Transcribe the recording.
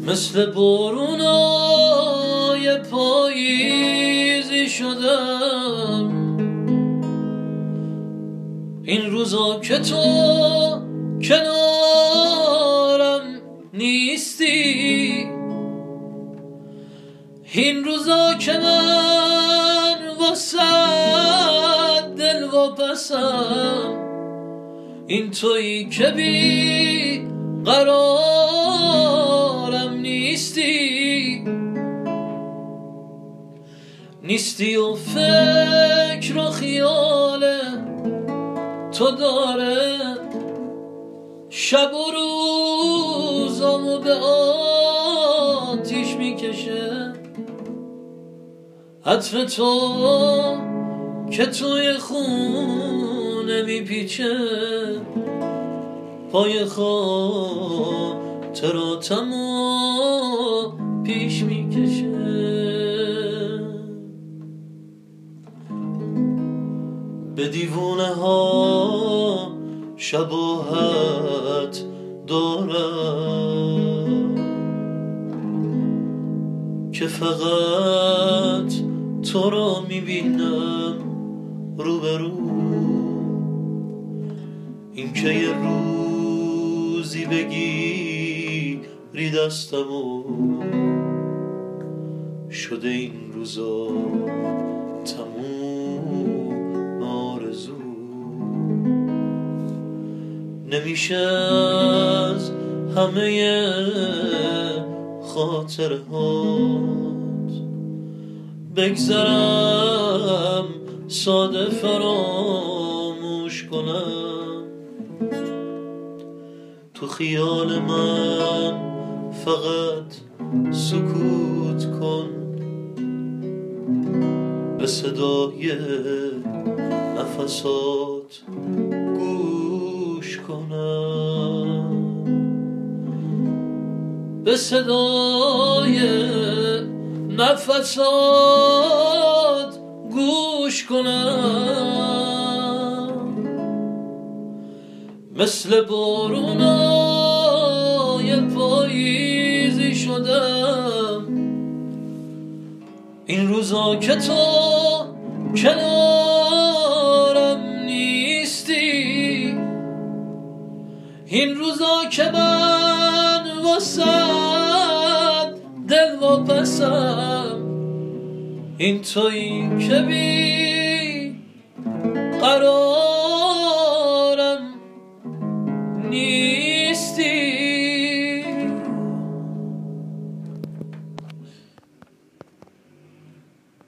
مثل بارونای پاییزی شدم این روزا که تو کنارم نیستی، این روزا که من واسه دل واپسم، این تویی که بی قرارم نیستی، نیستی و فکر و خیال تو داره شب و روزامو به آتیش میکشه، عطر تو که توی خونه میپیچه، پای خاطراتمو پیش میکشه. به دیوونه ها شباهت دارم که فقط تو را میبینم روبرو، این که یه روزی بگیری دستمو، شده این روزا تموم آرزو، نمیشه از همه خاطره هات بگذرم ساده فراموش کنم، تو خیال من فقط سکوت کن، به صدای نفسات گوش کنم، به صدای نفسات گوش کنم، مثل بارونای پاییزی شدم این روزا که تو کنارم نیستی، این روزا که من واسه دل واپسم، این تویی که بی قرار